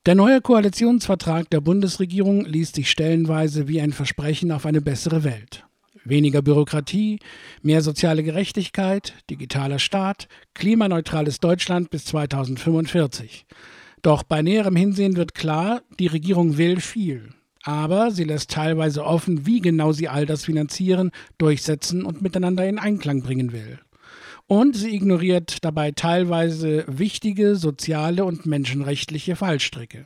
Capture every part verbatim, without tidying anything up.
Der neue Koalitionsvertrag der Bundesregierung liest sich stellenweise wie ein Versprechen auf eine bessere Welt. Weniger Bürokratie, mehr soziale Gerechtigkeit, digitaler Staat, klimaneutrales Deutschland bis zweitausendfünfundvierzig. Doch bei näherem Hinsehen wird klar, die Regierung will viel. Aber sie lässt teilweise offen, wie genau sie all das finanzieren, durchsetzen und miteinander in Einklang bringen will. Und sie ignoriert dabei teilweise wichtige soziale und menschenrechtliche Fallstricke.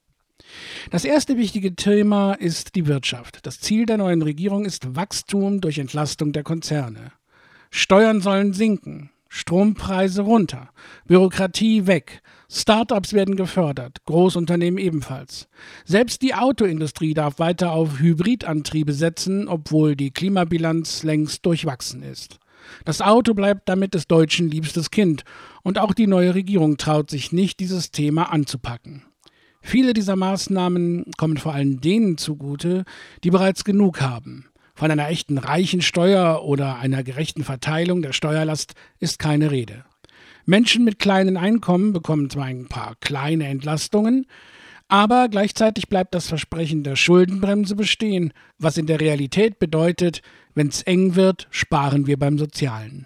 Das erste wichtige Thema ist die Wirtschaft. Das Ziel der neuen Regierung ist Wachstum durch Entlastung der Konzerne. Steuern sollen sinken, Strompreise runter, Bürokratie weg, Start-ups werden gefördert, Großunternehmen ebenfalls. Selbst die Autoindustrie darf weiter auf Hybridantriebe setzen, obwohl die Klimabilanz längst durchwachsen ist. Das Auto bleibt damit des Deutschen liebstes Kind und auch die neue Regierung traut sich nicht, dieses Thema anzupacken. Viele dieser Maßnahmen kommen vor allem denen zugute, die bereits genug haben. Von einer echten reichen Steuer oder einer gerechten Verteilung der Steuerlast ist keine Rede. Menschen mit kleinen Einkommen bekommen zwar ein paar kleine Entlastungen, aber gleichzeitig bleibt das Versprechen der Schuldenbremse bestehen, was in der Realität bedeutet, wenn es eng wird, sparen wir beim Sozialen.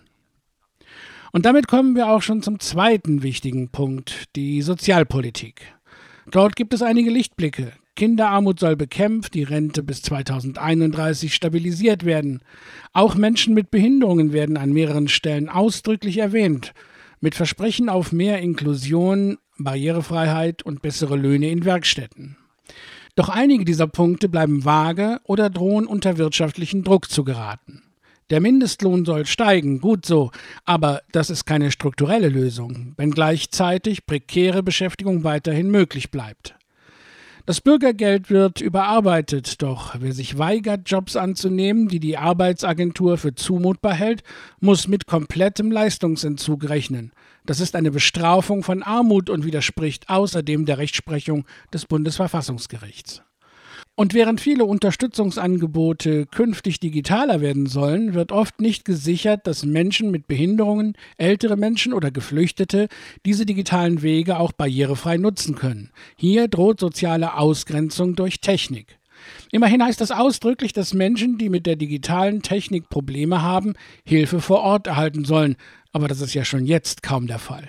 Und damit kommen wir auch schon zum zweiten wichtigen Punkt, die Sozialpolitik. Dort gibt es einige Lichtblicke. Kinderarmut soll bekämpft, die Rente bis zweitausendeinunddreißig stabilisiert werden. Auch Menschen mit Behinderungen werden an mehreren Stellen ausdrücklich erwähnt, mit Versprechen auf mehr Inklusion, Barrierefreiheit und bessere Löhne in Werkstätten. Doch einige dieser Punkte bleiben vage oder drohen unter wirtschaftlichen Druck zu geraten. Der Mindestlohn soll steigen, gut so, aber das ist keine strukturelle Lösung, wenn gleichzeitig prekäre Beschäftigung weiterhin möglich bleibt. Das Bürgergeld wird überarbeitet, doch wer sich weigert, Jobs anzunehmen, die die Arbeitsagentur für zumutbar hält, muss mit komplettem Leistungsentzug rechnen. Das ist eine Bestrafung von Armut und widerspricht außerdem der Rechtsprechung des Bundesverfassungsgerichts. Und während viele Unterstützungsangebote künftig digitaler werden sollen, wird oft nicht gesichert, dass Menschen mit Behinderungen, ältere Menschen oder Geflüchtete diese digitalen Wege auch barrierefrei nutzen können. Hier droht soziale Ausgrenzung durch Technik. Immerhin heißt das ausdrücklich, dass Menschen, die mit der digitalen Technik Probleme haben, Hilfe vor Ort erhalten sollen. Aber das ist ja schon jetzt kaum der Fall.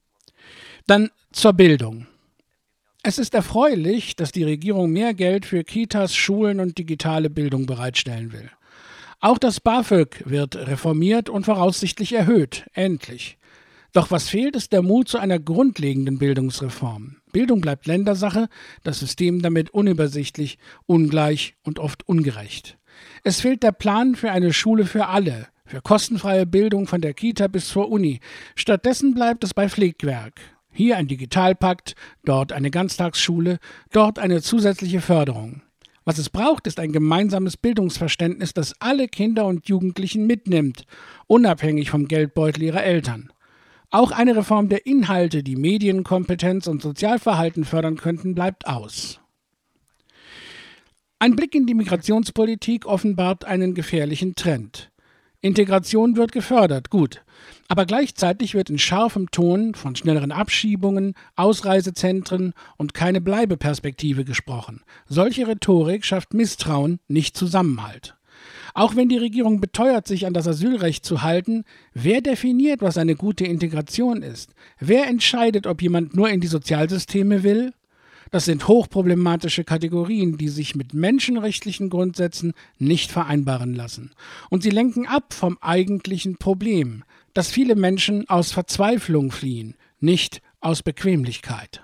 Dann zur Bildung. Es ist erfreulich, dass die Regierung mehr Geld für Kitas, Schulen und digitale Bildung bereitstellen will. Auch das BAföG wird reformiert und voraussichtlich erhöht, endlich. Doch was fehlt, ist der Mut zu einer grundlegenden Bildungsreform. Bildung bleibt Ländersache, das System damit unübersichtlich, ungleich und oft ungerecht. Es fehlt der Plan für eine Schule für alle, für kostenfreie Bildung von der Kita bis zur Uni. Stattdessen bleibt es bei Flickwerk. Hier ein Digitalpakt, dort eine Ganztagsschule, dort eine zusätzliche Förderung. Was es braucht, ist ein gemeinsames Bildungsverständnis, das alle Kinder und Jugendlichen mitnimmt, unabhängig vom Geldbeutel ihrer Eltern. Auch eine Reform der Inhalte, die Medienkompetenz und Sozialverhalten fördern könnten, bleibt aus. Ein Blick in die Migrationspolitik offenbart einen gefährlichen Trend. Integration wird gefördert, gut. Aber gleichzeitig wird in scharfem Ton von schnelleren Abschiebungen, Ausreisezentren und keine Bleibeperspektive gesprochen. Solche Rhetorik schafft Misstrauen, nicht Zusammenhalt. Auch wenn die Regierung beteuert, sich an das Asylrecht zu halten, wer definiert, was eine gute Integration ist? Wer entscheidet, ob jemand nur in die Sozialsysteme will? Das sind hochproblematische Kategorien, die sich mit menschenrechtlichen Grundsätzen nicht vereinbaren lassen. Und sie lenken ab vom eigentlichen Problem, dass viele Menschen aus Verzweiflung fliehen, nicht aus Bequemlichkeit.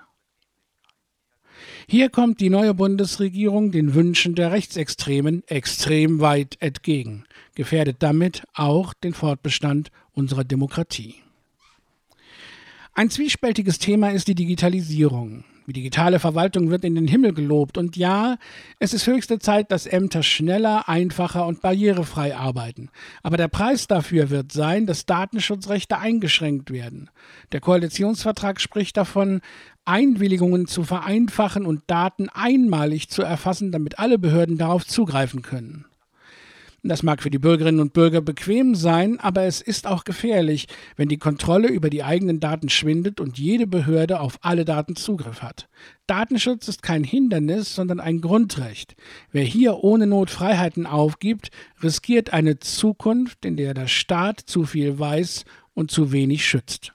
Hier kommt die neue Bundesregierung den Wünschen der Rechtsextremen extrem weit entgegen, gefährdet damit auch den Fortbestand unserer Demokratie. Ein zwiespältiges Thema ist die Digitalisierung. Die digitale Verwaltung wird in den Himmel gelobt. Und ja, es ist höchste Zeit, dass Ämter schneller, einfacher und barrierefrei arbeiten. Aber der Preis dafür wird sein, dass Datenschutzrechte eingeschränkt werden. Der Koalitionsvertrag spricht davon, Einwilligungen zu vereinfachen und Daten einmalig zu erfassen, damit alle Behörden darauf zugreifen können. Das mag für die Bürgerinnen und Bürger bequem sein, aber es ist auch gefährlich, wenn die Kontrolle über die eigenen Daten schwindet und jede Behörde auf alle Daten Zugriff hat. Datenschutz ist kein Hindernis, sondern ein Grundrecht. Wer hier ohne Not Freiheiten aufgibt, riskiert eine Zukunft, in der der Staat zu viel weiß und zu wenig schützt.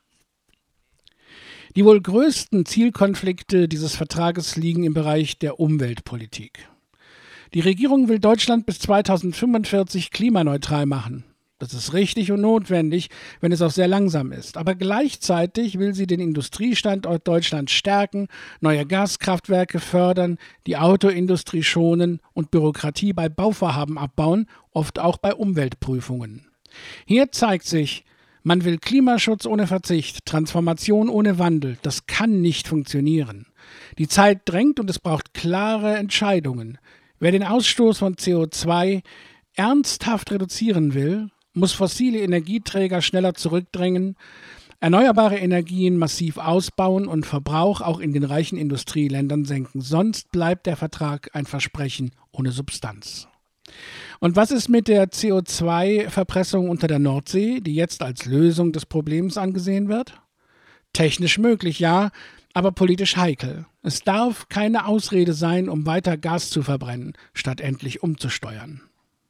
Die wohl größten Zielkonflikte dieses Vertrages liegen im Bereich der Umweltpolitik. Die Regierung will Deutschland bis zweitausendfünfundvierzig klimaneutral machen. Das ist richtig und notwendig, wenn es auch sehr langsam ist. Aber gleichzeitig will sie den Industriestandort Deutschland stärken, neue Gaskraftwerke fördern, die Autoindustrie schonen und Bürokratie bei Bauvorhaben abbauen, oft auch bei Umweltprüfungen. Hier zeigt sich, man will Klimaschutz ohne Verzicht, Transformation ohne Wandel. Das kann nicht funktionieren. Die Zeit drängt und es braucht klare Entscheidungen. Wer den Ausstoß von C O zwei ernsthaft reduzieren will, muss fossile Energieträger schneller zurückdrängen, erneuerbare Energien massiv ausbauen und Verbrauch auch in den reichen Industrieländern senken. Sonst bleibt der Vertrag ein Versprechen ohne Substanz. Und was ist mit der C O zwei Verpressung unter der Nordsee, die jetzt als Lösung des Problems angesehen wird? Technisch möglich, ja, aber politisch heikel. Es darf keine Ausrede sein, um weiter Gas zu verbrennen, statt endlich umzusteuern.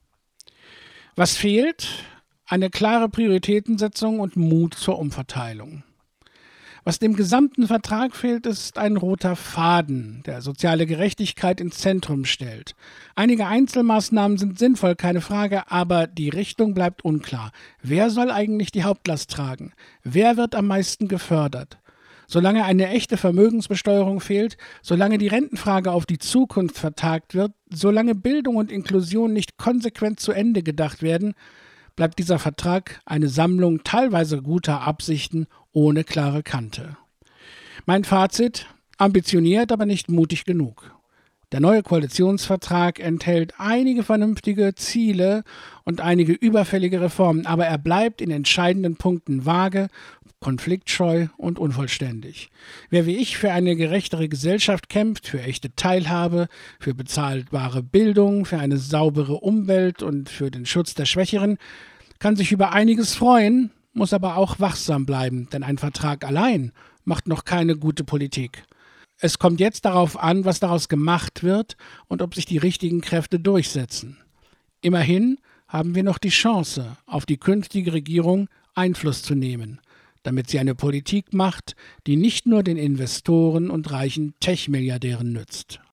Was fehlt? Eine klare Prioritätensetzung und Mut zur Umverteilung. Was dem gesamten Vertrag fehlt, ist ein roter Faden, der soziale Gerechtigkeit ins Zentrum stellt. Einige Einzelmaßnahmen sind sinnvoll, keine Frage, aber die Richtung bleibt unklar. Wer soll eigentlich die Hauptlast tragen? Wer wird am meisten gefördert? Solange eine echte Vermögensbesteuerung fehlt, solange die Rentenfrage auf die Zukunft vertagt wird, solange Bildung und Inklusion nicht konsequent zu Ende gedacht werden, bleibt dieser Vertrag eine Sammlung teilweise guter Absichten ohne klare Kante. Mein Fazit: ambitioniert, aber nicht mutig genug. Der neue Koalitionsvertrag enthält einige vernünftige Ziele und einige überfällige Reformen, aber er bleibt in entscheidenden Punkten vage, konfliktscheu und unvollständig. Wer wie ich für eine gerechtere Gesellschaft kämpft, für echte Teilhabe, für bezahlbare Bildung, für eine saubere Umwelt und für den Schutz der Schwächeren, kann sich über einiges freuen, muss aber auch wachsam bleiben, denn ein Vertrag allein macht noch keine gute Politik. Es kommt jetzt darauf an, was daraus gemacht wird und ob sich die richtigen Kräfte durchsetzen. Immerhin haben wir noch die Chance, auf die künftige Regierung Einfluss zu nehmen, damit sie eine Politik macht, die nicht nur den Investoren und reichen Tech-Milliardären nützt.